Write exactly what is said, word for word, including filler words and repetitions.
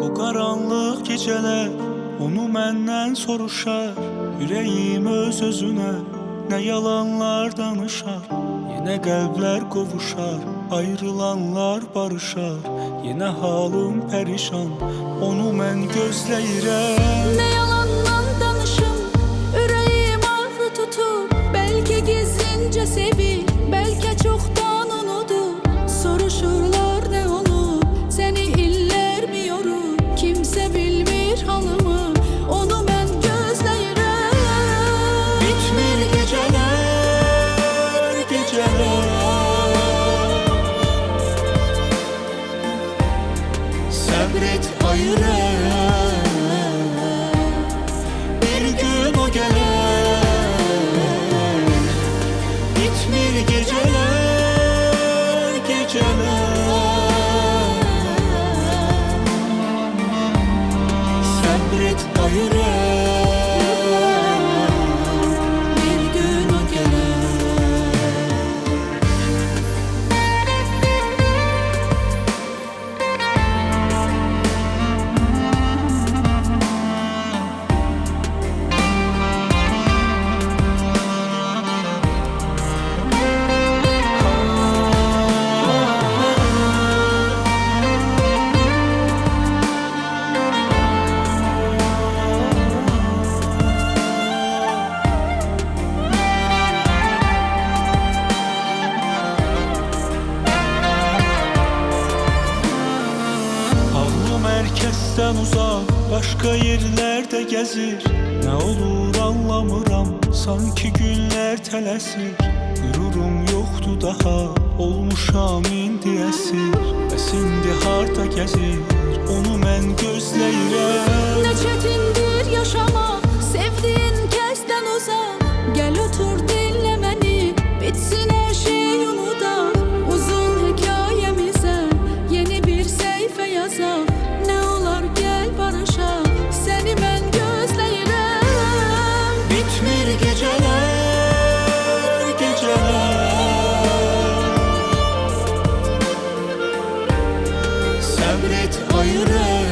Bu qaranlıq gecələr onu məndən soruşar. Ürəyim öz özünə nə yalanlar danışar. Yenə qəlblər qovuşar, ayrılanlar barışar. Yenə halım pərişan, onu mən gözləyirəm. Ne yalandan danışım, ürəyim ağrı tutup. Belki gizlince sevir, belki çoktan unudub. Soruşurlar ne olub, seni iller mi yorub? Kimse bilmir halımı, onu mən gözləyirəm. Bitmir gecələr, gecələr. Səbret ayırır, bir gün o gələr. Bitmir gecələr, gecələr. Səbret ayırır, Bir gün o gelir. Mərkəzdən uzaq, başqa yerlərdə gəzir. Nə olur anlamıram, sanki günlər tələsir. Qürurum yoxdur daha, olmuşam indi əsir. Bəs indi harda gəzir, onu mən gözləyirəm. Ne çetindir yaşamak, sevdiğin kəsdən uzak. Gel otur dinle beni, bitsin her şey unudak. Uzun hikayemize yeni bir sayfa yazak. Ne olar gel barışak, seni mən gözləyirəm. Bitmir gecələr, gecələr. Səbret ayırır.